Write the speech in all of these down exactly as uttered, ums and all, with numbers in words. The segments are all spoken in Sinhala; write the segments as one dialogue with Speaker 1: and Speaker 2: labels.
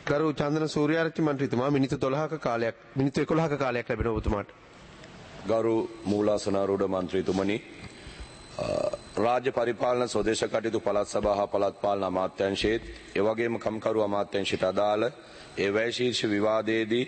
Speaker 1: ගරු චන්දන සූර්යාරච්චි මන්ත්‍රීතුමා මිනිත්තු දොළහක කාලයක් මිනිත්තු එකොළහක කාලයක් ලැබෙනවා ඔබතුමාට.
Speaker 2: ගරු මූලාසනාරූඪ මන්ත්‍රීතුමනි, රාජ්‍ය පරිපාලන ස්වදේශ කටයුතු පළාත් සභා හා පළාත් පාලන අමාත්‍යාංශයේත් එවැගේම කම්කරු අමාත්‍යාංශයට අදාළ ඒ වැය ශීර්ෂ විවාදයේදී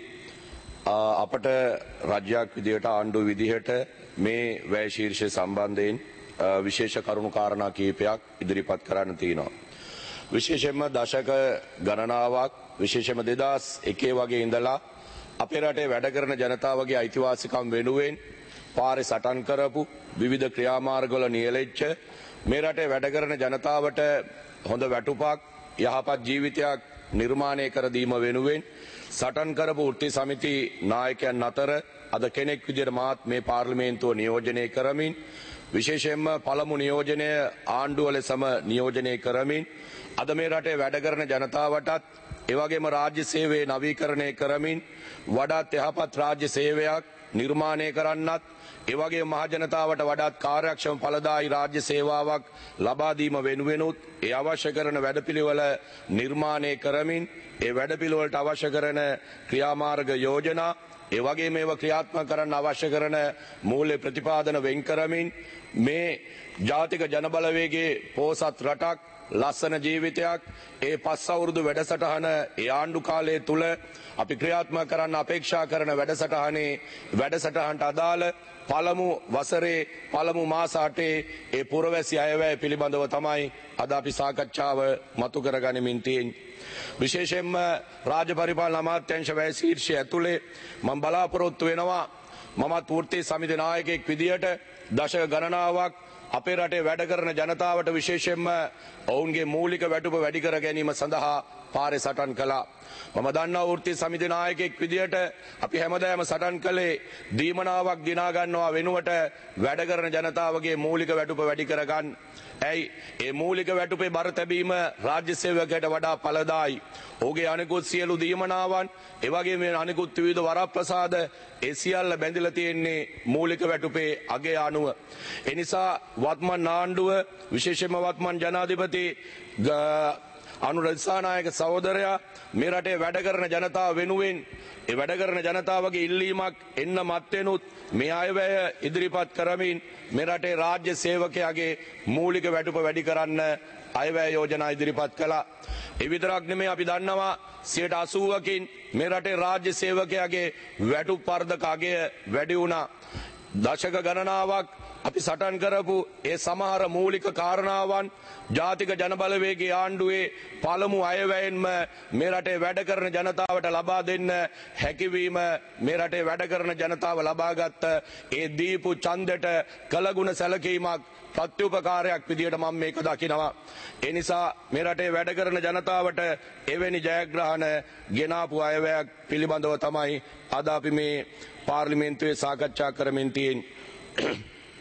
Speaker 2: අපට රාජ්‍යයක් විදිහට ආණ්ඩුව විදිහට මේ වැය ශීර්ෂය සම්බන්ධයෙන් විශේෂ කරුණු කාරණා කිහිපයක් ඉදිරිපත් කරන්න තියෙනවා. විශේෂයෙන්ම දශක ගණනාවක් විශේෂයෙන්ම දෙදාස් එකේ වගේ ඉඳලා අපේ රටේ වැඩ කරන ජනතාවගේ අයිතිවාසිකම් වෙනුවෙන් පාරේ සටන් කරපු විවිධ ක්‍රියාමාර්ගවල නියැලෙච්ච මේ රටේ වැඩ කරන ජනතාවට හොඳ වැටුපක් යහපත් ජීවිතයක් නිර්මාණය කර දීම වෙනුවෙන් සටන් කරපු වෘත්ති සමිති නායකයන් අතර අද කෙනෙක් විදිහට මාත් මේ පාර්ලිමේන්තුව නියෝජනය කරමින් විශේෂයෙන්ම පළමු නියෝජනය ආණ්ඩුව ලෙසම නියෝජනය කරමින් අද මේ රටේ වැඩ කරන ජනතාවටත් එවැගේම රාජ්‍ය සේවය නවීකරණය කරමින් වඩාත් යහපත් රාජ්‍ය සේවයක් නිර්මාණය කරන්නත් එවැගේම මහ ජනතාවට වඩාත් කාර්යක්ෂම ඵලදායී රාජ්‍ය සේවාවක් ලබා දීම වෙනුවෙනුත් ඒ අවශ්‍ය කරන වැඩපිළිවෙල නිර්මාණය කරමින් ඒ වැඩපිළිවෙලට අවශ්‍ය කරන ක්‍රියාමාර්ග යෝජනා එවැගේම ඒවා ක්‍රියාත්මක කරන්න අවශ්‍ය කරන මූල්‍ය ප්‍රතිපාදන වෙන් කරමින් මේ ජාතික ජනබලවේගයේ පෝසත් රටක් ලස්සන ජීවිතයක් ඒ පස් අවුරුදු වැඩසටහන ඒ ආණ්ඩු කාලය තුල අපි ක්‍රියාත්මක කරන්න අපේක්ෂා කරන වැඩසටහනේ වැඩසටහනට අදාළ පළමු වසරේ පළමු මාස අටේ ඒ පුරවැසි අයවැය පිළිබඳව තමයි අද අපි සාකච්ඡාව මතු කරගනිමින් තියෙන්නේ. විශේෂයෙන්ම රාජ්‍ය පරිපාලන අමාත්‍යාංශ වැය ශීර්ෂය ඇතුලේ මම බලාපොරොත්තු වෙනවා මමත් වෘත්තීය සමිති නායකයෙක් විදියට දශක ගණනාවක් අපේ රටේ වැඩ කරන ජනතාවට විශේෂයෙන්ම ඔවුන්ගේ මූලික වැටුප වැඩි කර ගැනීම සඳහා පාරේ සටන් කළා. මම දන්නා වෘත්තීය සමිති නායකයෙක් විදියට අපි හැමදාම සටන් කළේ දීමනාවක් දිනා ගන්නවා වෙනුවට වැඩ කරන ජනතාවගේ මූලික වැටුප වැඩි කර ගන්න. ඇයි ඒ මූලික වැටුපේ බර තැබීම රාජ්‍ය සේවකයට වඩා ඵලදායි. ඔහුගේ අනිකුත් සියලු දීමනාවන් එවැගේම අනිකුත් විවිධ වරප්‍රසාද ඒ සියල්ල බැඳිලා තියෙන්නේ මූලික වැටුපේ අගය අනුව. ඒ නිසා වත්මන් ආණ්ඩුව විශේෂයෙන්ම වත්මන් ජනාධිපති අනුර දිසානායක සහෝදරයා මේ රටේ වැඩ කරන ජනතාව වෙනුවෙන් ඒ වැඩ කරන ජනතාවගේ ඉල්ලීමක් එන්න මත්වෙනුත් මේ අයවැය ඉදිරිපත් කරමින් මේ රටේ රාජ්‍ය සේවකයාගේ මූලික වැටුප වැඩි කරන්න අයවැය යෝජනා ඉදිරිපත් කළා. ඒ විතරක් නෙමෙයි අපි දන්නවා සියයට අසූවකින් මේ රටේ රාජ්‍ය සේවකයාගේ වැටුප් වර්ධක අගය වැඩි වුණා. දශක ගණනාවක් අපි සටන් කරපු ඒ සමහර මූලික කාරණාවන් ජාතික ජනබලවේගයේ ආණ්ඩුවේ පළමු අයවැයෙන්ම මේ රටේ වැඩ කරන ජනතාවට ලබා දෙන්න හැකියවීම මේ රටේ වැඩ කරන ජනතාව ලබාගත් ඒ දීපු ඡන්දයට කළගුණ සැලකීමක් ප්‍රත්‍යුපකාරයක් විදියට මම මේක දකිනවා. ඒ නිසා මේ රටේ වැඩ කරන ජනතාවට එවැනි ජයග්‍රහණ ගෙනාපු අයවැයක් පිළිබඳව තමයි අද අපි මේ පාර්ලිමේන්තුවේ සාකච්ඡා කරමින් තියෙන්නේ.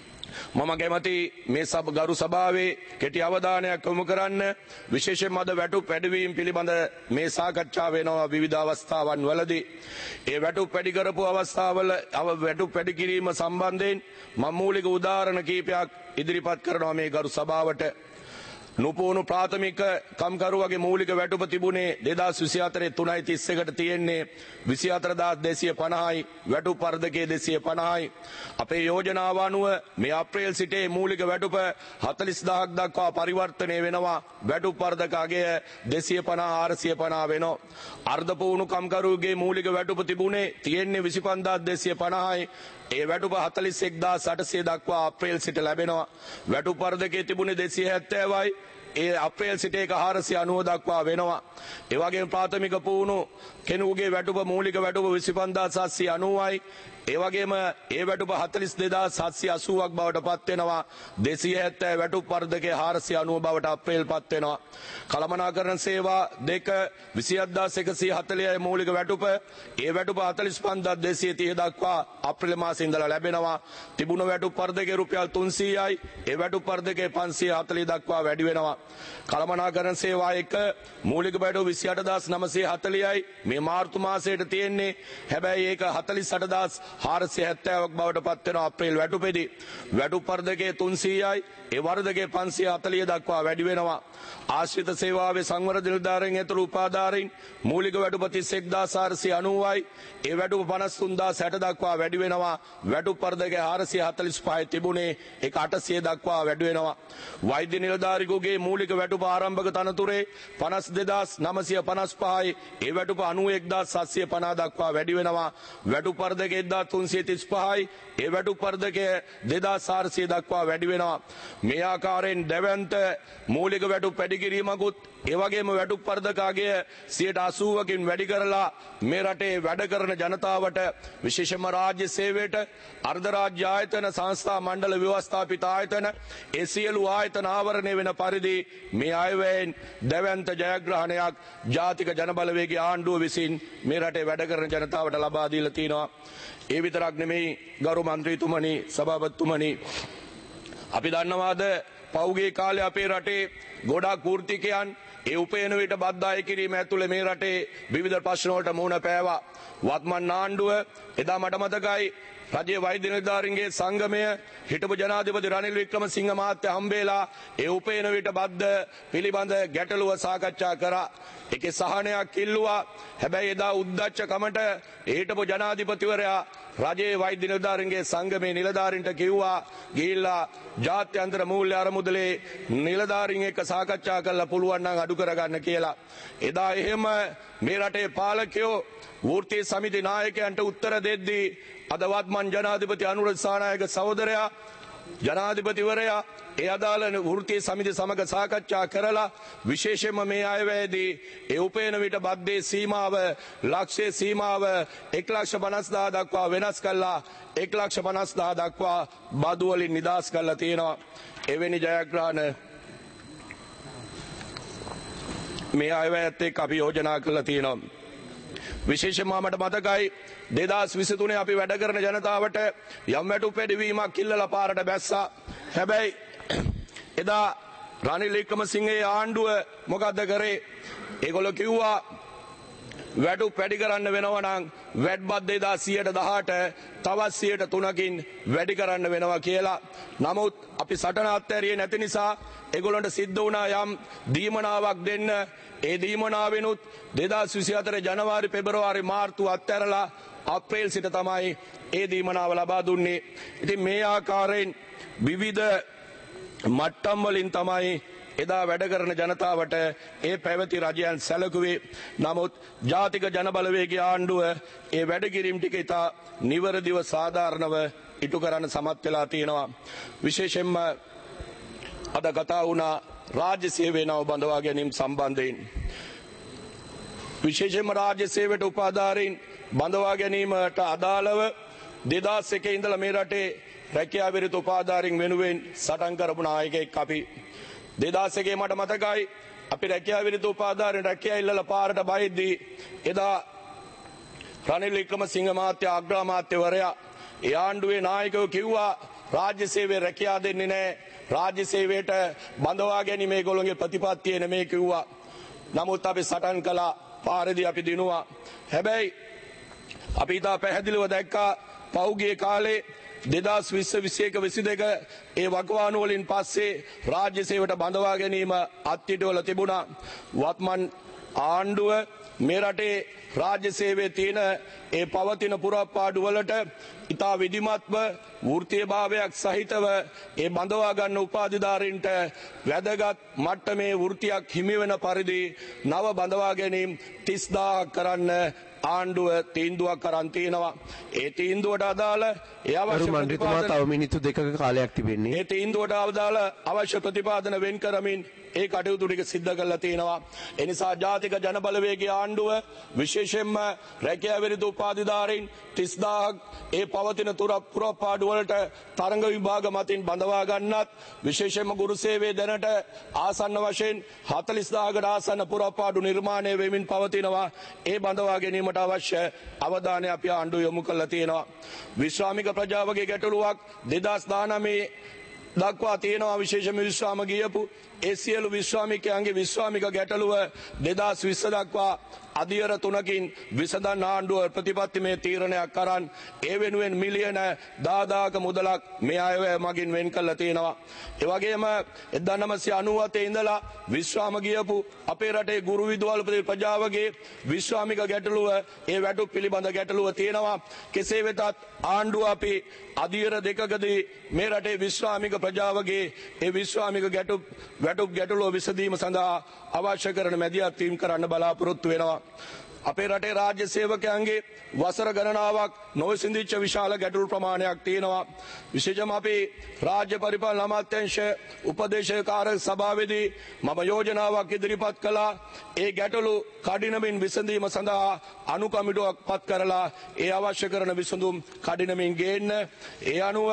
Speaker 2: මම කැමති මේ සභ ගරු සභාවේ කෙටි අවධානයක් යොමු කරන්න විශේෂයෙන්ම අද වැටුප් වැඩිවීම පිළිබඳ මේ සාකච්ඡා වෙනවා විවිධ අවස්ථාවන් වලදී. ඒ වැටුප් වැඩි කරපු අවස්ථාවල වැටුප් වැඩි කිරීම සම්බන්ධයෙන් මම මූලික උදාහරණ කීපයක් ඉදිරිපත් කරනවා මේ ගරු සභාවට. නුපුහුණු ප්‍රාථමික කම්කරුවගේ මූලික වැටුප තිබුණේ දෙදාස් විසිහතරේ තුනයි තිස් එකට තියෙන්නේ විසිහතර හදාස් දෙසිය පනහයි වැටුප් වර්ධකයේ දෙසිය පනහයි. අපේ යෝජනාව අනුව මේ අප්‍රේල් සිටේ මූලික වැටුප හතළිස් දහසක් දක්වා පරිවර්තනය වෙනවා. වැටුප් වර්ධක අගය දෙසිය පනහ හාරසිය පනහ වෙනවා. අර්ධ පුහුණු කම්කරුවගේ මූලික වැටුප තිබුණේ තියෙන්නේ විසිපන්දහ හදාස් දෙසිය පනහයි. ඒ වැටුප හතළිස් එක් හදාස් අටසිය දක්වා අප්‍රේල් සිට ලැබෙනවා. වැටුප් වර්ධකයේ තිබුණේ දෙසිය හැත්තෑවයි. ඒ අප්‍රේල් සිට ඒක හාරසිය අනූව දක්වා වෙනවා. ඒ වගේම ප්‍රාථමික පුහුණු කෙනෙකුගේ වැටුප මූලික වැටුප විසිපන්දහ හදාස් සත්සිය අනූවයි. ඒ වගේම ඒ වැටුප හතළිස් දෙදාස් හත්සිය අසූවක් බවට පත් වෙනවා. දෙසිය හැත්තෑ වැටුප් වර්ධකයේ හාරසිය අනූව බවට අප්‍රේල් පත් වෙනවා. කළමනාකරණ සේවා දෙක විසිහත් හදාස් එකසිය හතළිහයි මූලික වැටුප. ඒ වැටුප හතළිස් පන්දාස් දෙසිය තිහ දක්වා අප්‍රේල් මාසයේ ඉඳලා ලැබෙනවා. තිබුණු වැටුප් වර්ධකයේ රුපියල් තුන්සීයයි. ඒ වැටුප් වර්ධකයේ පන්සිය හතළිහ දක්වා වැඩි වෙනවා. කළමනාකරණ සේවා එක මූලික බඩු විසි අට හදාස් නවසිය හතළිහයි මේ මාර්තු මාසයට තියෙන්නේ. හැබැයි ඒක හතළිස් අට හදාස් හාරසිය හැත්තෑවක් බවට පත් වෙනවා අප්‍රේල් වැටුපෙදී. වැටුප් වර්ධකයේ තුන්සීයයි ඒ වර්ධකයේ පන්සිය හතළිහ දක්වා වැඩි වෙනවා. ආශ්‍රිත සේවාවේ සංවර නිලධාරීන් ඇතුළු උපාධාරීන් මූලික වැටුප තිස් එක් හදාස් හාරසිය අනූවයි ඒ වැටුප පනස් තුන් හදාස් හැට දක්වා වැඩි වෙනවා. වැටුප් වර්ධකයේ හාරසිය හතළිස් පහයි තිබුණේ ඒක අටසිය දක්වා වැඩි වෙනවා. වෛද්‍ය නිලධාරියෙකුගේ මූලික වැටුප ආරම්භක තනතුරේ පනස් දෙදහස් නවසිය පනස් පහයි ඒ වැටුප අනූ එක් හදාස් සත්සිය පනහ දක්වා වැඩි වෙනවා. වැටුප් වර්ධකයේ එක්දාස් තුන්සිය තිස් පහයි ඒ වැටුප් වර්ධකයේ දෙදහස් හාරසිය දක්වා වැඩි වෙනවා. මේ ආකාරයෙන් දැවැන්ත මූලික වැටුප් වැඩි කිරීමකුත් ඒ වගේම වැටුප් වර්ධකාගේ සියයට අසූවකින් වැඩි කරලා මේ රටේ වැඩ කරන ජනතාවට විශේෂම රාජ්‍ය සේවයට අර්ධ රාජ්‍ය ආයතන සංස්ථා මණ්ඩල ව්‍යවස්ථාපිත ආයතන ඒ සියලු ආයතන ආවරණය වෙන පරිදි මේ අයවැයෙන් දැවැන්ත ජයග්‍රහණයක් ජාතික ජනබලවේගයේ ආණ්ඩුව විසින් මේ රටේ වැඩ කරන ජනතාවට ලබා දීලා තිනවා. ඒ විතරක් නෙමෙයි ගරු මන්ත්‍රීතුමනි සභාපතිතුමනි අපි දන්නවාද පෞගේ කාලේ අපේ රටේ ගොඩාක් වෘත්තිකයන් ඒ උපයන විට බද්ධාය කිරීම ඇතුළේ මේ රටේ විවිධ ප්‍රශ්න වලට මුහුණ පෑවා. වත්මන් ආණ්ඩුව එදා මට මතකයි රජයේ වෛද්‍ය නිලධාරීන්ගේ සංගමය හිටපු ජනාධිපති රනිල් වික්‍රමසිංහ මහත්තයා හම්බෙලා ඒ උපයන විට බද්ධ පිළිබඳ ගැටලුව සාකච්ඡා කරා. ඒකේ සහනයක් ඉල්ලුවා. හැබැයි එදා උද්දච්ච කමට හිටපු ජනාධිපතිවරයා රජයේ වෛද්‍ය නිලධාරීන්ගේ සංගමේ නිලධාරීන්ට කිව්වා ගිහිල්ලා ජාත්‍යන්තර මූල්‍ය අරමුදලේ නිලධාරීන් එක්ක සාකච්ඡා කරලා පුළුවන් නම් අඩු කරගන්න කියලා. එදා එහෙම මේ රටේ පාලකයෝ වෘත්තීය සමිති නායකයන්ට උත්තර දෙද්දී අද වත්මන් ජනාධිපති අනුර දිසානායක සහෝදරයා ජනාධිපතිවරයා ඒ අදාළ වෘත්තීය සමිති සමග සාකච්ඡා කරලා විශේෂයෙන්ම මේ අයවැයේදී ඒ උපයන විට බද්දේ සීමාව ලක්ෂයේ සීමාව එක ලක්ෂ පනස් දහස් දක්වා වෙනස් කළා. එක ලක්ෂ පනස් දහස් දක්වා බදු වලින් නිදහස් කරලා තියෙනවා. එවැනි ජයග්‍රහණ මේ අයවැයත් එක්ක අපි යෝජනා කරලා තියෙනවා. විශේෂයෙන්ම මට මතකයි දෙදහස් විසි තුනේ අපි වැඩ කරන ජනතාවට යම් වැටුප් වැඩිවීමක් ඉල්ලලා පාරට බැස්සා. හැබැයි එදා රනිල් වික්‍රමසිංහගේ ආණ්ඩුව මොකද්ද කරේ? ඒගොල්ලෝ කිව්වා වැටුප් වැඩි කරන්න වෙනවා නම් වැට් බද්ද එදා සියයට දහඅට තවත් සියයට තුනකින් වැඩි කරන්න වෙනවා කියලා. නමුත් අපි සටන අත්හැරියේ නැති නිසා ඒගොල්ලන්ට සිද්ධ වුණා යම් දීමනාවක් දෙන්න. ඒ දීමනාවෙනුත් දෙදහස් විසි හතර ජනවාරි පෙබරවාරි මාර්තු අත්හැරලා අප්‍රේල් සිට තමයි ඒ දීමනාව ලබා දුන්නේ. ඉතින් මේ ආකාරයෙන් විවිධ මට්ටම් වලින් තමයි එදා වැඩ කරන ජනතාවට ඒ පැවති රජයන් සැලකුවේ. නමුත් ජාතික ජනබලවේගයේ ආණ්ඩුව ඒ වැඩ කිරීම ටික ඉතා නිවැරදිව සාධාරණව ඉටු කරන්න සමත් වෙලා තියෙනවා. විශේෂයෙන්ම අද කතා වුණා රාජ්‍ය සේවය නව බඳවා ගැනීම සම්බන්ධයෙන්. විශේෂයෙන්ම රාජ්‍ය සේවයට උපාධාරීන් බඳවා ගැනීමට අදාළව දෙදහස් එකේ ඉඳලා මේ රටේ රැකියා විරහිත උපාධාරීන් වෙනුවෙන් සටන් කරපු නායකයෙක් අපි. දෙදහස් එකේ මට මතකයි අපි රැකියා විරහිත උපාධාරීන් රැකියා ඉල්ලලා පාරට බහිද්දී එදා රනිල් වික්‍රමසිංහ මහත්තයා අග්‍රාමාත්‍යවරයා ඒ ආණ්ඩුවේ නායකයෝ කිව්වා රාජ්‍ය සේවය රැකියා දෙන්නේ නැහැ. රාජ්‍ය සේවයට බඳවා ගැනීම ඒගොල්ලෝගේ ප්‍රතිපත්තිය නෙමෙයි කිව්වා. නමුත් අපි සටන් කළා. පාරේදී අපි දිනුවා. හැබැයි අපි ඉතා පැහැදිලිව දැක්කා පෞගේ කාලේ දෙදහස් විස්ස විසි එක විසි දෙක ඒ වකවානු වලින් පස්සේ රාජ්‍ය සේවයට බඳවා ගැනීම අත්හිටවල තිබුණා. වත්මන් ආණ්ඩුව මේ රටේ රාජ්‍ය සේවයේ තියෙන ඒ පවතින පුරප්පාඩු වලට ඉතා විධිමත්ව වෘත්තීය භාවයක් සහිතව ඒ බඳවා ගන්න උපාධිධාරීන්ට වැදගත් මට්ටමේ වෘත්තියක් හිමි වෙන පරිදි නව බඳවා ගැනීම තිස් දාහක් කරන්න ආණ්ඩුව තීන්දුවක් අරන් තියෙනවා. ඒ තීන්දුවට අදාළ ඒ අවශ්‍ය
Speaker 1: මන්ත්‍රීතුමා තව මිනිත්තු දෙකක කාලයක් තිබෙන්නේ.
Speaker 2: ඒ තීන්දුවට අදාළ අවශ්‍ය ප්‍රතිපාදන වෙන් කරමින් ඒ කටයුතු ටික සිද්ධ කරලා තියෙනවා. ඒ නිසා ජාතික ජනබලවේගයේ ආණ්ඩුව විශේෂයෙන්ම රැකියා විරහිත උපාධිධාරීන් තිස් දාහක් ඒ පවතින පුරප්පාඩු වලට තරඟ විභාග මතින් බඳවා ගන්නත් විශේෂයෙන්ම ගුරු සේවයේ දැනට ආසන්න වශයෙන් හතළිස් දාහකට ආසන්න පුරප්පාඩු නිර්මාණය වෙමින් පවතිනවා. ඒ බඳවා ගැනීමට අවශ්‍ය අවධානය අපි ආණ්ඩුව යොමු කරලා තියෙනවා. විශ්‍රාමික ප්‍රජාවගේ ගැටලුවක් දෙදහස් දහනවයේ දක්වා තියෙනවා විශේෂම විශ්වාම ගියපු ඒ සියලු විශ්වාමිකයන්ගේ විශ්වාමික ගැටලුව දෙදාස් විස්ස දක්වා අධියර තුනකින් විසඳන් ආණ්ඩුව ප්‍රතිපත්තිමය තීරණයක් කරන් ඒ වෙනුවෙන් මිලියන දාදාක මුදලක් මේ අයවැය මගින් වෙන් කරලා තියෙනවා. ඒ වගේම එක්දාස් නවසිය අනූහතේ ඉඳලා විශ්වාම ගියපු අපේ රටේ ගුරු විදුහල්පති ප්‍රජාවගේ විශ්වාමික ගැටලුව ඒ වැටුප් පිළිබඳ ගැටලුව තියෙනවා. කෙසේ වෙතත් ආණ්ඩුව අපි අධියර දෙකකදී මේ රටේ විශ්වාමික ප්‍රජාවගේ ඒ විශ්වාමික ගැටුප් වැටුප් ගැටලුව විසඳීම සඳහා අවශ්‍ය කරන මැදිහත් වීම කරන්න බලාපොරොත්තු වෙනවා. අපේ රටේ රාජ්‍ය සේවකයන්ගේ වසර ගණනාවක් නොවිසඳිච්ච විශාල ගැටලු ප්‍රමාණයක් තියෙනවා. විශේෂම අපි රාජ්‍ය පරිපාලන අමාත්‍යාංශ උපදේශකාරක සභාවේදී මම යෝජනාවක් ඉදිරිපත් කළා. ඒ ගැටලු කඩිනමින් විසඳීම සඳහා අනු කමිටුවක් පත් කරලා ඒ අවශ්‍ය කරන විසඳුම් කඩිනමින් ගේන්න. ඒ අනුව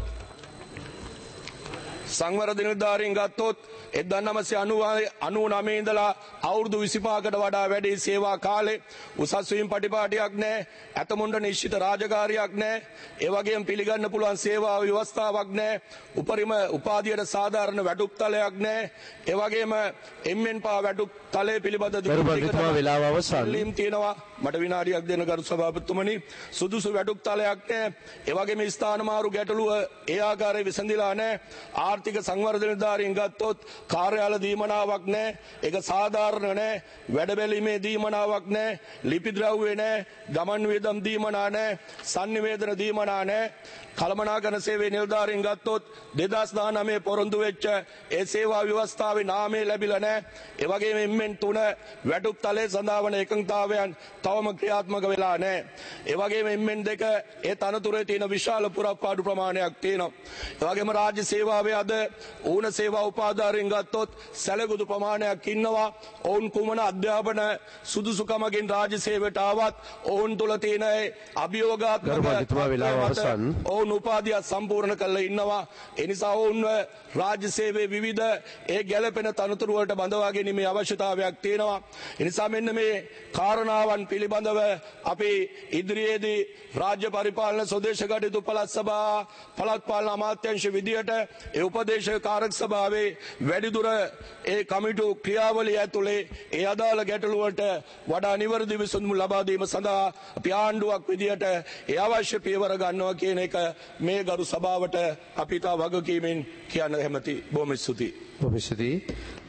Speaker 2: සංවර්ධන නිලධාරීන් ගත්තොත් එක්දාස් නවසිය අනූනවය ඉඳලා අවුරුදු විසිපහකට වඩා වැඩි සේවා කාලේ උසස් වීම පටිපාටියක් නැහැ. ඇතමුන්ට නිශ්චිත රාජකාරියක් නැහැ. ඒ වගේම පිළිගන්න පුළුවන් සේවා ව්‍යවස්ථාවක් නැහැ. උපරිම උපාධියට සාධාරණ වැටුප් තලයක් නැහැ. ඒ වගේම එම්එන් පා වැටුප් තලය පිළිබඳ
Speaker 1: වෙලාව අවසන්
Speaker 2: තියෙනවා. මට විනාඩියක් දෙන්න ගරු සභාපතිතුමනි. සුදුසු වැටුප් තලයක් නැහැ. ඒ වගේම ස්ථාන මාරු ගැටලුව ඒ ආකාරයේ විසඳිලා නැහැ. ආර්ථික සංවර්ධන නිලධාරීන් ගත්තොත් කාර්යාල දීමනාවක් නැහැ. ඒක සාධාරණ නැහැ. වැඩ බැලීමේ දීමනාවක් නැහැ. ලිපි ද්‍රව්‍ය නැහැ. ගමන් වියදම් දීමනා නැහැ. sannivedana දීමනා නැහැ. කළමනාකරණ සේවයේ නිලධාරීන් ගත්තොත් දෙදාස් දහනවය පොරොන්දු වෙච්ච ඒ සේවා ව්‍යවස්ථාවේ නාමය ලැබිලා නැහැ. ඒ වගේම එම්එන් තුන වැටුප් තලයේ සඳහා වන එකඟතාවයන් තවම ක්‍රියාත්මක වෙලා නැහැ. ඒ වගේම එම්එන් දෙක ඒ තනතුරේ තියෙන විශාල පුරප්පාඩු ප්‍රමාණයක් තියෙනවා. ඒ වගේම රාජ්‍ය සේවාවේ අද ඌන සේවා උපාධාරීන් ගත්තොත් සැලකුදු ප්‍රමාණයක් ඉන්නවා. ඔවුන් කුමන අධ්‍යාපන සුදුසුකමකින් රාජ්‍ය සේවයට ආවත් ඔවුන් තුල තියෙන අභියෝගාත්මක ඔවුන් උපාධිය සම්පූර්ණ කරලා ඉන්නවා. ඒ නිසා ඔවුන්ව රාජ්‍ය සේවයේ විවිධ ඒ ගැළපෙන තනතුරු වලට බඳවා ගැනීමේ අවශ්‍යතාවයක් තියෙනවා. ඒ නිසා මෙන්න මේ කාරණාවන් පිළිබඳව අපි ඉදිරියේදී රාජ්‍ය පරිපාලන ස්වදේශ කටයුතු පළාත් සභා පළාත් පාලන අමාත්‍යාංශ විදියට ඒ උපදේශක කාරක සභාවේ වැඩිදුර ඒ කමිටු ක්‍රියාවලිය ඇතුලේ ඒ අදාළ ගැටලු වලට වඩා නිවැරදි විසඳුම් ලබා දීම සඳහා අපි ආණ්ඩුවක් විදියට ඒ අවශ්‍ය පියවර ගන්නවා කියන එක මේ ගරු සභාවට අපි තා වගකීමෙන් කියන්න කැමැති. බොහොම ස්තුතියි.
Speaker 1: බොහොම ස්තුතියි.